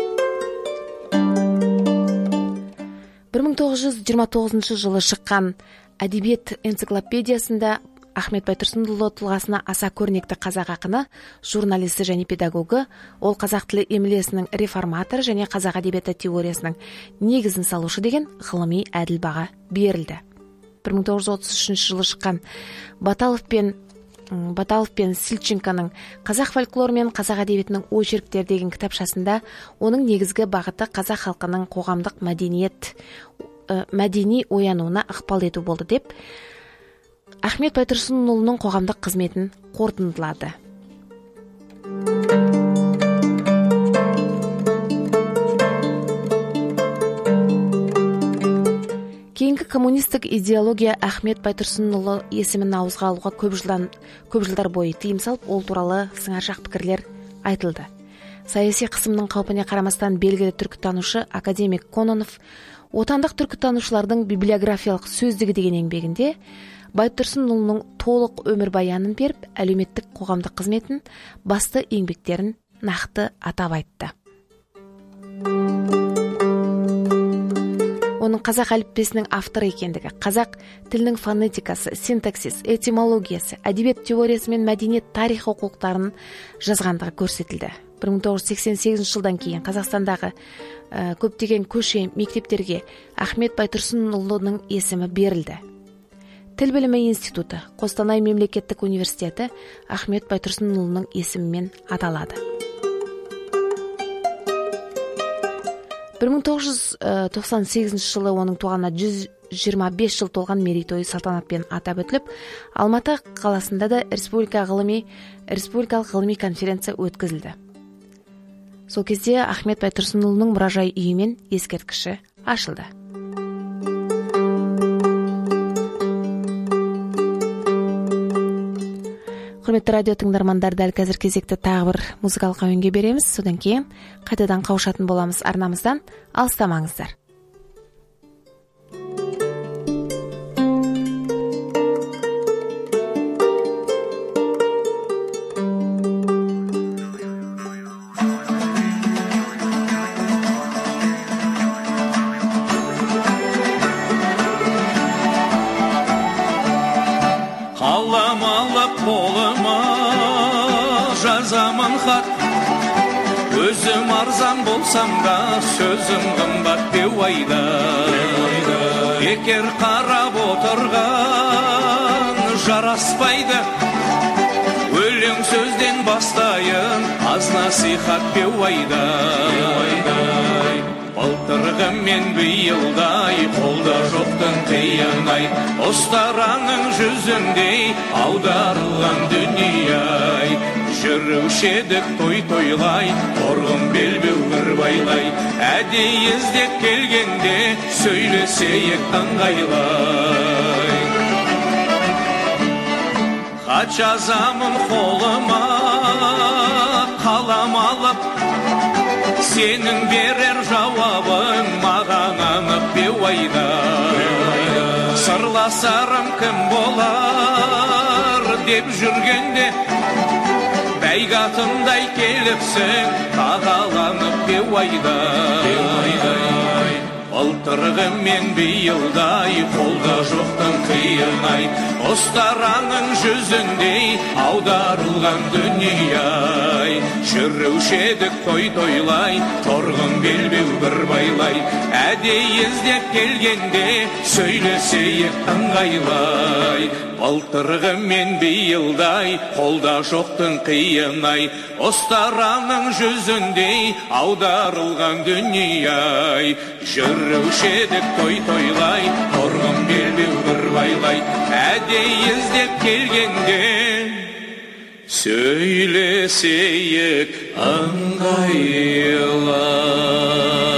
тогуз жүз жыйырма тогузунчу жылы шыккан Әдебиет энциклопедиясында Ахмет Байтұрсынұлы тұлғасына аса көрнекті қазақ ақыны, журналисті және педагогы, ол қазақ тілі емлесінің реформаторы және қазақ әдебиеті теориясының негізін салушы деген ғылыми әділ баға берілді. бір мың тоғыз жүз отыз үшінші жылы шыққан Баталов пен Баталов пен Сильченконың қазақ фольклоры мен қазақ әдебиетінің очерктері деген кітапшасында оның негізгі бағыты қазақ халқының қоғамдық мәдениет мәдени оянуына ықпал ету болды деп Ахмет Байтұрсынұлының қоғамдық қызметін қорытындылады. Кейінгі коммунистік идеология Ахмет Байтұрсынұлы есімін ауызға алуға көп жылдан көп жылдар бойы тыйым салып, ол туралы сыңаршақ пікірлер айтылды. Саяси қысымның қаупіне қарамастан белгілі түркітанушы академик Кононов отандық түркітанушылардың библиографиялық сөздігі деген еңбегінде Байтұрсынұлының толық өмірбаянын беріп, әлеуметтік қоғамдық қызметін, басты еңбектерін нақты атап айтты. Оның қазақ әліппесінің авторы екендігі, қазақ тілінің фонетикасы, синтаксис, этимологиясы, әдебиет теориясы мен мәдениет тарих оқулықтарын жазғандығы көрсетілді. бір мың тоғыз жүз сексен сегізінші жылдан кейін Қазақстандағы ә, көптеген көше мектептерге Ахмет Байтұрсынұлының есімі берілді. Тіл білімі институты, Қостанай мемлекеттік университеті Ахмет Байтұрсынұлының есімімен аталады. бір мың тоғыз жүз тоқсан сегізінші жылы оның туғанына жүз жиырма бес жыл толған мерейтойы салтанатпен атап өтіліп, Алматы қаласында да республика ғылыми, республикалық ғылыми конференция өткізілді. Сол кезде Ахмет Байтұрсынұлының мұражай үйі мен ескерткіші ашылды. Құрметті радио тыңдармандар, дәл қазір кезекті тағы бір музыкалық әуенге береміз. Содан кейін қайтадан қауышатын боламыз арнамыздан. Алыстамаңыздар. Өзім арзан болсам да, сөзім қымбат деу айда. Бекер қарап отырған жараспайды. Өлең сөзден бастайын, аз насихат деу айда. Былтырғы мен биылдай, қолда жоқтың қиынай, ұстараның жүзіндей аударылған дүние-ай. Жүруші едік той-тойлай, торғын белбеу бір байлай, әдей іздеп келгенде сөйлесейік ыңғайлай. Хат жазамын қолыма, қалам алып, сенің берер жауабың маған анық беу айда. Сырласарым кім болар деп жүргенде, бәйгатымдай келіпсің, тағаланып беу айда. Былтырғы мен биылдай, қолда жоқтың қиынай, ұстараның жүзіндей аударылған дүние-ай. Жүруші едік той-тойлай, торғын белбеу бір байлай, әдей іздеп келгенде сөйлесейік ыңғайлай. Былтырғы мен биылдай, қолда жоқтың қиынай, ұстараның жүзіндей аударылған дүние-ай. Жүруші едік той-тойлай, торғын белбеу бір байлай, әдей іздеп келгенде сөйлесейік ыңғайлай.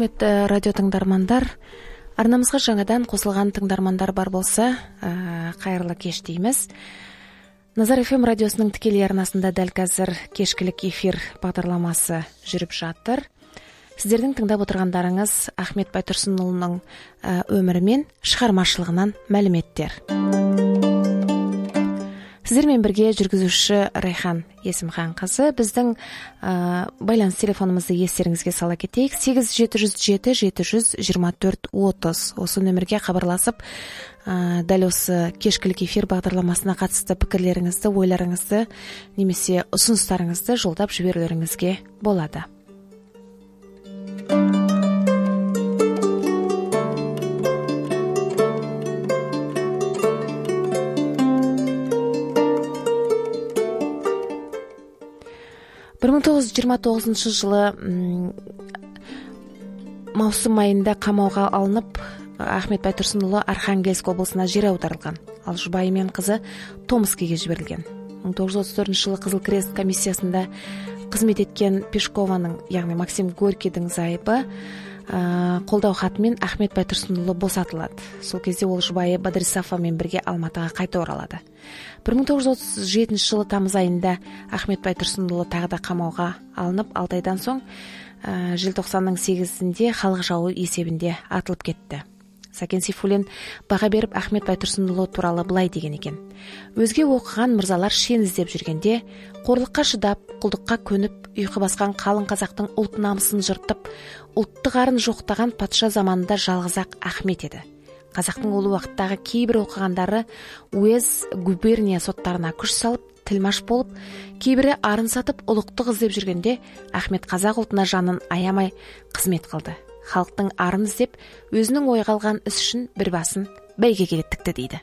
Құрметті радио тыңдармандар, арнамызға жаңадан қосылған тыңдармандар бар болса, қайырлы кеш дейміз. Назар эф эм радиосының тікелей арнасында дәл қазір кешкілік эфир бағдарламасы жүріп жатыр. Сіздердің тыңдап отырғандарыңыз Ахмет Байтұрсынұлының өмірі мен шығармашылығынан мәліметтер. Сіздермен бірге жүргізуші Райхан Есімханқызы. Біздің ә, байланыс телефонымызды естеріңізге сала кетейік. сегіз жеті жүз жеті жеті жүз жиырма төрт отыз. Осы нөмірге хабарласып, ә, дәл осы кешкілік эфир бағдарламасына қатысты пікірлеріңізді, ойларыңызды немесе ұсыныстарыңызды жолдап жіберулеріңізге болады. бір мың тоғыз жүз жиырма тоғызыншы жылы маусым айында қамауға алынып, Ахмет Байтұрсынұлы Архангельск облысына жер аударылған, ал жұбайы мен қызы Томскіге жіберілген. мың тоғыз жүз отыз төртінші жылы Қызыл Крест комиссиясында қызмет еткен Пешкованың, яғни Максим Горькийдің зайыбы қолдау хатымен Ахмет Байтұрсынұлы босатылады. Сол кезде ол жұбайы Бадрисафамен бірге Алматыға қайта оралады. бір мың тоғыз жүз отыз жетінші жылы тамыз айында Ахмет Байтұрсынұлы тағы да қамауға алынып, алты айдан соң ә, желтоқсанның сегізінде халық жауы есебінде атылып кетті. Сәкен Сейфуллин баға беріп Ахмет Байтұрсынұлы туралы былай деген екен: өзге оқыған мырзалар шен іздеп жүргенде, қорлыққа шыдап, құлдыққа көніп, ұйқы басқан қалың қазақтың ұлт намысын жыртып, ұлттық арын жоқтаған патша заманында жалғыз-ақ Ахмет еді. Қазақтың ол уақыттағы кейбір оқығандары уез губерния соттарына күш салып, тілмаш болып, кейбірі арын сатып, ұлықтық іздеп жүргенде, Ахмет қазақ ұлтына жанын аямай қызмет қылды. Халықтың арын іздеп, өзінің ойға алған іс үшін бір басын бәйгеге тікті дейді.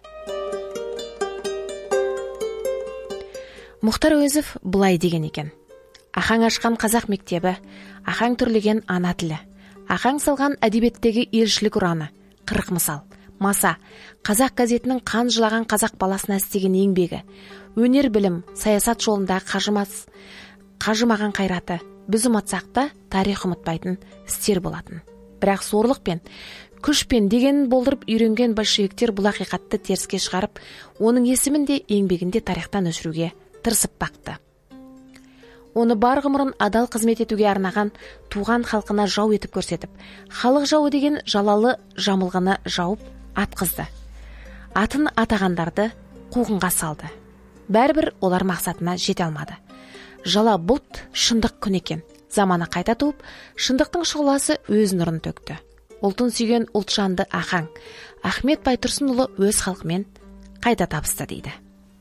Мұхтар Әуезов былай деген екен: ахаң ашқан қазақ мектебі, ахаң түрлеген ана тілі, ахаң салған әдебиеттегі елшілік ұраны, қырық мысал, маса, қазақ газетінің қан жылаған қазақ баласына істеген еңбегі, өнер білім, саясат жолында қажымас, қажымаған қайраты, біз ұмытсақ та тарих ұмытпайтын істер болатын. Бірақ зорлықпен, күшпен дегенін болдырып үйренген большевиктер бұл ақиқатты теріске шығарып, оның есімін де еңбегін де тарихтан өшіруге тырысып бақты. Оны бар ғұмырын адал қызмет етуге арнаған, туған халқына жау етіп көрсетіп, халық жауы деген жалалы жамылғаны жауып атқызды. Атын атағандарды қуғынға салды. Бәрібір олар мақсатына жете алмады. Жала бұлт шындық күн екен. Заманы қайта туып, шындықтың шұғыласы өз нұрын төкті. Ұлтын сүйген ұлтжанды ахаң Ахмет Байтұрсынұлы өз халқымен қайта табысты дейді.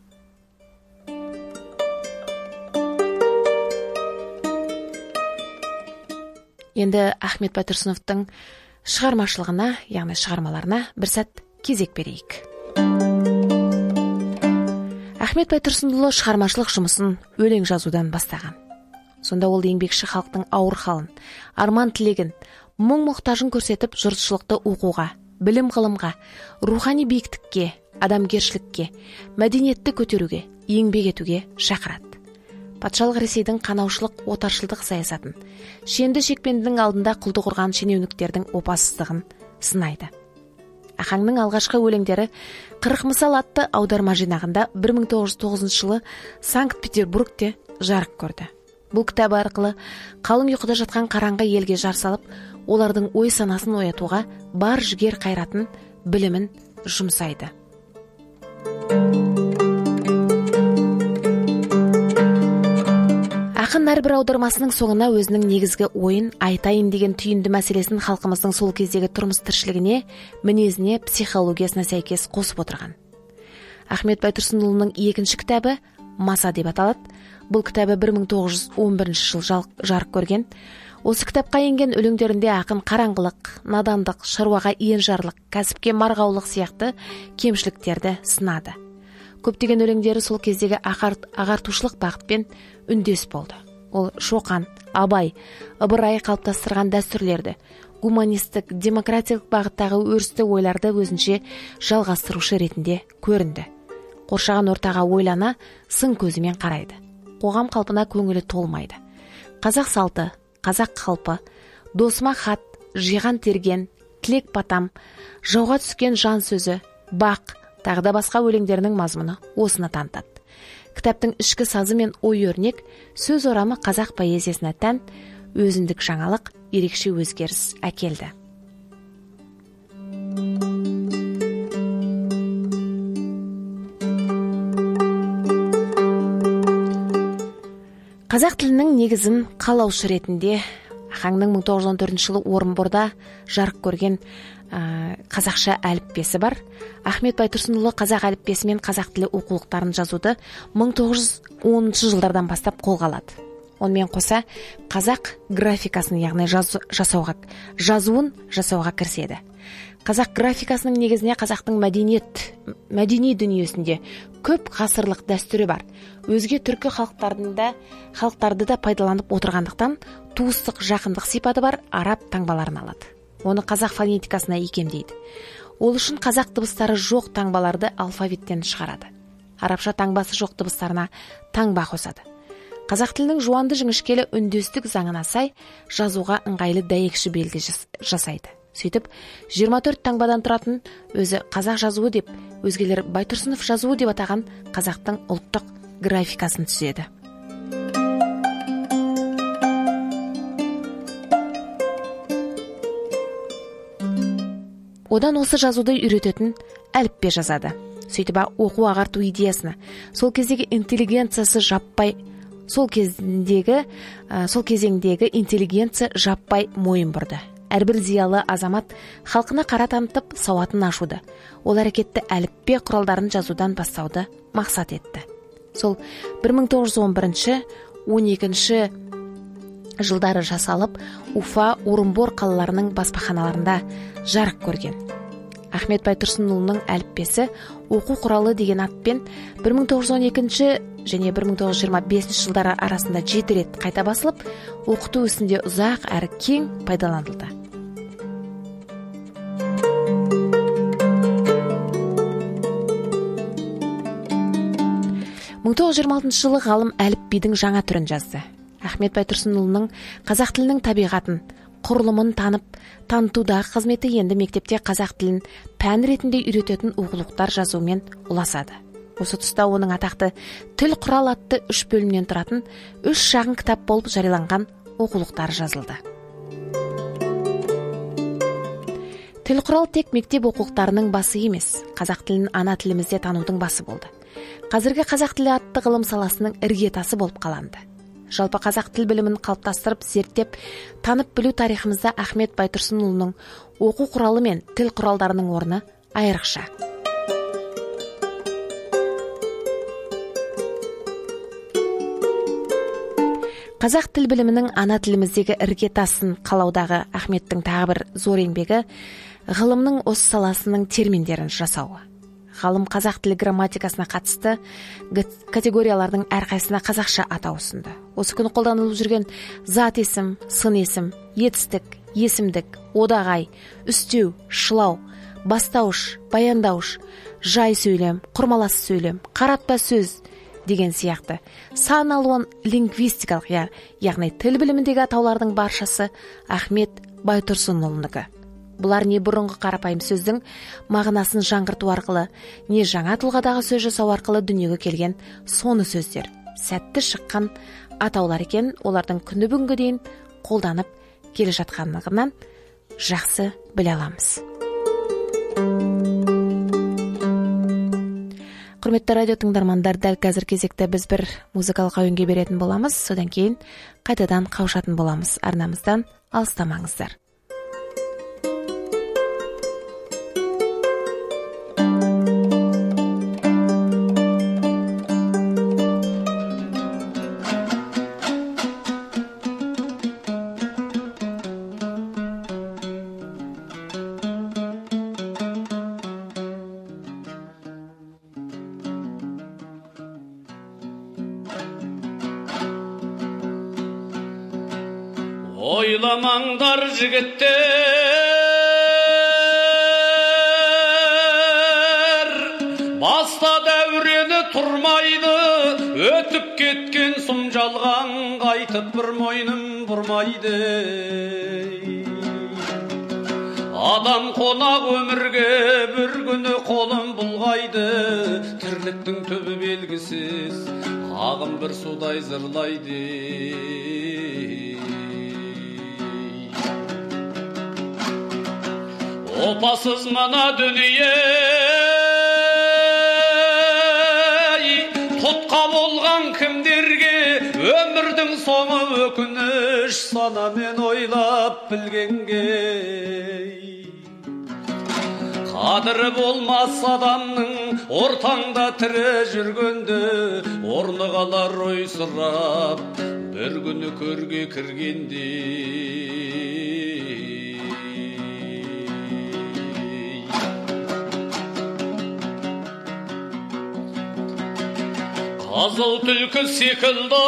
Енді Ахмет Байтұрсыновтың шығармашылығына, яғни шығармаларына бір сәт кезек берейік. Ахмет Байтұрсынұлы шығармашылық жұмысын өлең жазудан бастаған. Сонда ол еңбекші халықтың ауыр халын, арман тілегін, мұң мұқтажын көрсетіп, жұртшылықты оқуға, білім ғылымға, рухани биіктікке, адамгершілікке, мәдениетті көтеруге, еңбек етуге шақырады. Патшалық Ресейдің қанаушылық, отаршылдық саясатын, шенді шекпендің алдында құлдық ұрған шенеуніктердің опасыздығын сынайды. Ахаңның алғашқы өлеңдері қырық мысал атты аударма жинағында бір мың тоғыз жүз тоғызыншы жылы Санкт-Петербургте жарық көрді. Бұл кітап арқылы қалың ұйқыда жатқан қараңғы елге жар салып, олардың ой санасын оятуға бар жігер қайратын, білімін жұмсайды. Ақын әрбір аудармасының соңына өзінің негізгі ойын айтайын деген түйінді мәселесін халқымыздың сол кездегі тұрмыс тіршілігіне, мінезіне, психологиясына сәйкес қосып отырған. Ахмет Байтұрсынұлының екінші кітабы «Маса» деп аталады. Бұл кітабы бір мың тоғыз жүз он бірінші жыл жарық көрген. Осы кітапқа енген өлеңдерінде ақын қараңғылық, надандық, шаруаға иенжарлық, кәсіпке марғаулық сияқты кемшіліктерді сынады. Көптеген өлеңдері сол кездегі ағартушылық бағытпен үндес болды. Ол Шоқан, Абай, Ыбырай қалыптастырған дәстүрлерді, гуманистік, демократиялық бағыттағы өрісті ойларды өзінше жалғастырушы ретінде көрінді. Қоршаған ортаға ойлана, сын көзімен қарайды. Қоғам қалпына көңілі толмайды. Қазақ салты, қазақ қалпы, досыма хат, жиған терген, тілек батам, жауға түскен жан сөзі, бақ, тағы да басқа өлеңдерінің мазмұны осыны танытады. Кітаптың ішкі сазы мен ой өрнек, сөз орамы қазақ поэзиясына тән өзіндік жаңалық, ерекше өзгеріс әкелді. Қазақ тілінің негізін қалаушы ретінде Ахаңның мың тоғыз жүз он төртінші жылы Орынборда жарық көрген ә, қазақша әліппесі бар. Ахмет Байтұрсынұлы қазақ әліппесі мен қазақ тілі оқулықтарын жазуды мың тоғыз жүз оныншы жылдардан бастап қолға алады. Онымен қоса қазақ графикасын, яғни жазу, жасауға, жазуын жасауға кіріседі. Қазақ графикасының негізіне қазақтың мәдениет, мәдени дүниесінде көп ғасырлық дәстүрі бар. Өзге түркі халықтарында халықтарды да пайдаланып отырғандықтан туыстық, жақындық сипаты бар араб таңбаларын алады. Оны қазақ фонетикасына икемдейді. Ол үшін қазақ дыбыстары жоқ таңбаларды алфавиттен шығарады. Арабша таңбасы жоқ дыбыстарына таңба қосады. Қазақ тілінің жуанды жіңішкелі үндестік заңына сай жазуға ыңғайлы дәйекші белгі жасайды. Сөйтіп, жиырма төрт таңбадан тұратын өзі қазақ жазуы деп, өзгелер Байтұрсынов жазуы деп атаған қазақтың ұлттық графикасын түзеді. Одан осы жазуды үйрететін әліппе жазады. Сөйтіп, оқу ағарту идеясына, сол кездегі интеллигенциясы жаппай, сол кездегі, сол кезеңдегі интеллигенция жаппай мойын бұрды. Әрбір зиялы азамат халқына қара танытып сауатын ашуды, ол әрекетті әліппе құралдарын жазудан бастауды мақсат етті. Сол бір мың тоғыз жүз он бірінші — он екінші жылдары жасалып, Уфа, Орынбор қалаларының баспаханаларында жарық көрген. Ахмет Байтұрсынұлының әліппесі оқу құралы деген атпен бір мың тоғыз жүз он екінші және бір мың тоғыз жүз жиырма бесінші жылдары арасында жеті рет қайта басылып, оқыту ісінде ұзақ әрі кең пайдаланылды. мың тоғыз жүз жиырма алтыншы жылы ғалым әліпбидің жаңа түрін жазды. Ахмет Байтұрсынұлының қазақ тілінің табиғатын, құрылымын танып, танытудағы қызметі енді мектепте қазақ тілін пән ретінде үйрететін оқулықтар жазумен ұласады. Осы тұста оның атақты тіл құрал атты үш бөлімнен тұратын үш шағын кітап болып жарияланған оқулықтар жазылды. Тіл құрал тек мектеп оқулықтарының басы емес, қазақ тілін ана тілімізде танудың басы болды. Қазіргі қазақ тілі атты ғылым саласының іргетасы болып қаланды. Жалпы қазақ тіл білімін қалыптастырып, зерттеп, танып білу тарихымызда Ахмет Байтұрсынұлының оқу құралы мен тіл құралдарының орны айрықша. Қазақ тіл білімінің ана тіліміздегі іргетасын қалаудағы Ахметтің тағы бір зор еңбегі ғылымның осы саласының терминдерін жасауы. Ғалым қазақ тілі грамматикасына қатысты категориялардың әрқайсысына қазақша атау ұсынды. Осы күні қолданылып жүрген зат есім, сын есім, етістік, есімдік, одағай, үстеу, шылау, бастауыш, баяндауыш, жай сөйлем, құрмалас сөйлем, қаратпа сөз деген сияқты сан алуан лингвистикалық, яғни тіл біліміндегі атаулардың баршасы Ахмет Байтұрсынұлынікі. Бұлар не бұрынғы қарапайым сөздің мағынасын жаңғырту арқылы, не жаңа тұлғадағы сөз жасау арқылы дүниеге келген соны сөздер. Сәтті шыққан атаулар екен, олардың күні бүгінге дейін қолданып келе жатқандығынан жақсы біле аламыз. Құрметті радио тыңдармандар, дәл қазір кезекте біз бір музыкалық әуенге беретін боламыз, содан кейін қайтадан қауышатын боламыз. Арнамыздан алыстамаңыздар. Ойламаңдар жігіттер, баста дәурені тұрмайды, өтіп кеткен сұм жалған қайтып бір мойным бұрмайды. Адам қонақ өмірге бір күні қолын бұлғайды, тірліктің түбі белгісіз, ағым бір судай зырлайды. Опасыз мына дүние, тұтқа болған кімдерге, өмірдің соңы өкініш, санамен ойлап білгенге. Қадірі болмас адамның ортаңда тірі жүргенде, орны қалар ойсырап, бір күні көрге кіргенде. Қызыл түлкі секілді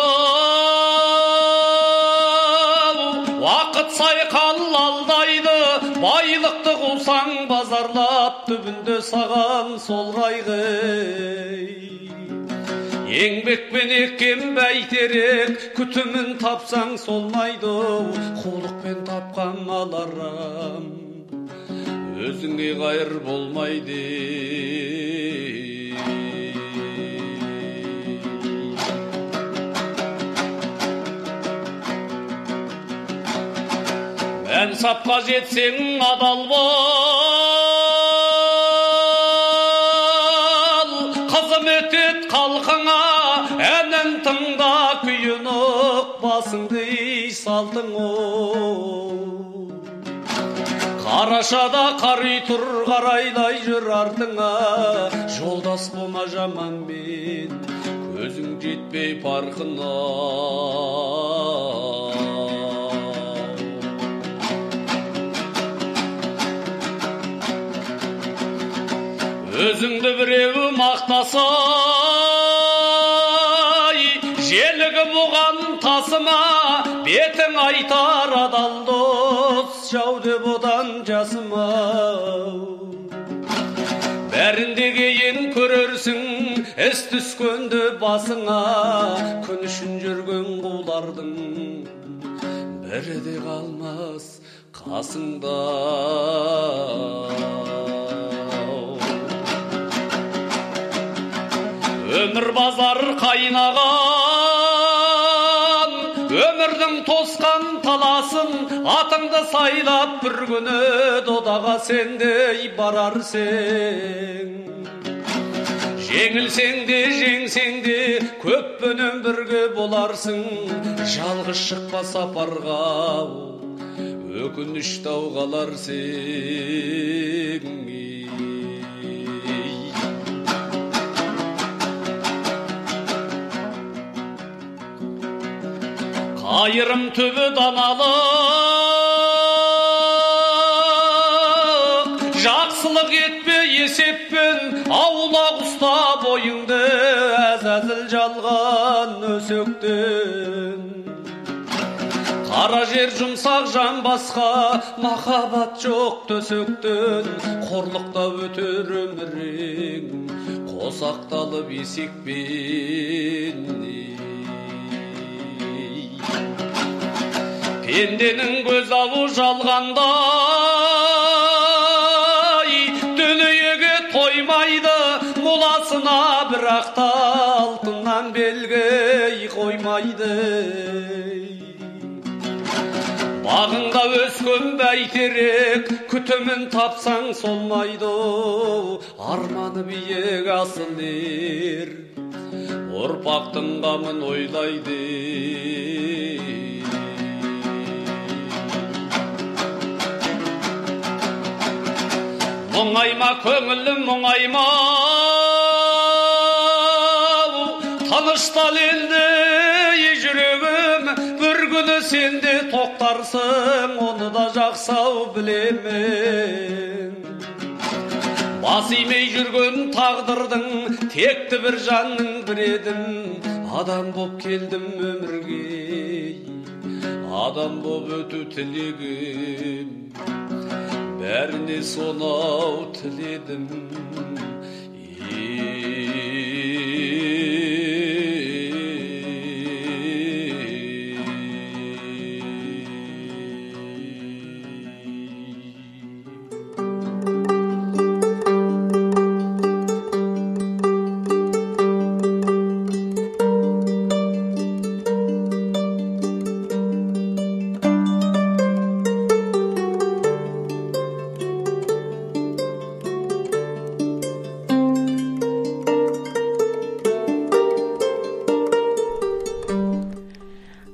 уақыт сайқал алдайды, байлықты қусаң базарлап, түбінде саған сол қайғы. Еңбекпен еккен бәйтерек, күтімін тапсаң солмайды, қулықпен тапқан маларам өзіңе қайыр болмайды. Ән сапқа жетсең адал бол, қызмет ет халқыңа, әнін тыңда күйінік, басыңды салтың ол. Қарашада қари тұр, қарайлай жүр артыңа, жолдас болма жаманмен, көзің жетпей парқына. Өзіңді біреуі мақтасай, желігі бұған тасыма, бетің айтар адал дос, жау деп одан жасыма. Бәрінде кейін көрерсің, іс түскенді басыңа, күн үшін жүрген құлардың бірі де қалмас қасыңда. Өмір базар қайнаған, өмірдің тосқан таласын, атыңды сайлап бір күні додаға сендей барарсың. Жеңілсең де, жеңсең де, көппенен бірге боларсың. Жалғыз шықпа сапарға, өкініш тау қаларсың. Айырым түбі даналық, жақсылық етпе есеппен, аулақ ұста бойыңды, әзәзіл жалған өсектен. Қара жер жұмсақ жан басқа, махаббат жоқ төсектен, қорлықта өтер өмірің, қосақталып есекпен. Пенденің көз алу жалғандай, дүниеге тоймайды, моласына бірақ та алтыннан белгі қоймайды. Бағыңда өскен бәйтерек, күтімін тапсаң солмайды, арманы биік асыл ер, ұрпақтың қамын ойлайды. Мұңайма көңілім мұңайма, тыныштал елді жүрегім, бір күні сенде тоқтарсың, оны да жақсау білемен. Бас имей жүрген тағдырдың, текті бір жанның бір едім, адам боп келдім өмірге, адам боп өту тілегім. Бәріне сонау тіледім.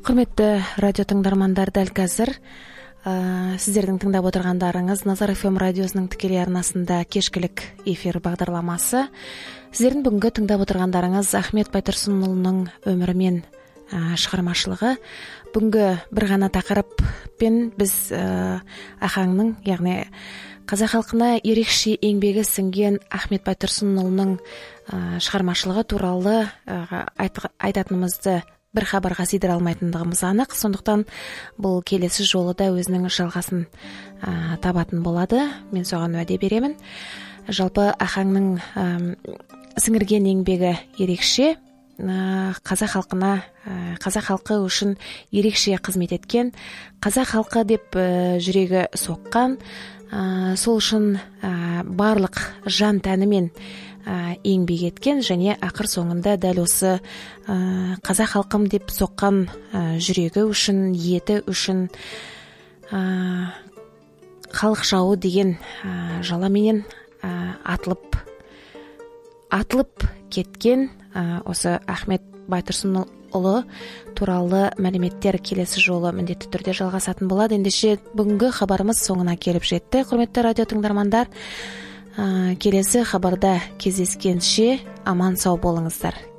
Құрметті радио тыңдармандар, дәл қазір сіздердің тыңдап отырғандарыңыз Назар эф эм радиосының тікелей арнасында кешкілік эфир бағдарламасы. Сіздердің бүгінгі тыңдап отырғандарыңыз Ахмет Байтұрсынұлының өмірі мен шығармашылығы. Бүгінгі бір ғана тақырыппен біз Ахаңның, яғни қазақ халқына ерекше еңбегі сіңген Ахмет Байтұрсынұлының шығармашылығы туралы айтатынымызды бір хабарға сыйдыра алмайтындығымыз анық. Сондықтан бұл келесі жолы да өзінің жалғасын ә, табатын болады. Мен соған уәде беремін. Жалпы Ахаңның ә, сіңірген еңбегі ерекше. Ә, қазақ халқына, ә, қазақ халқы үшін ерекше қызмет еткен, қазақ халқы деп ә, жүрегі соққан, ә, сол үшін ә, барлық жан тәнімен еңбек еткен, және ақыр соңында дәл осы ә, қазақ халқым деп соққан ә, жүрегі үшін, еті үшін ә, халық жауы деген ә, жаламенен ә, атылып атылып кеткен ә, осы Ахмет Байтұрсынұлы туралы мәліметтер келесі жолы міндетті түрде жалғасатын болады. Ендеше бүгінгі хабарымыз соңына келіп жетті. Құрметті радио тыңдармандар, келесі хабарда кездескенше аман сау болыңыздар.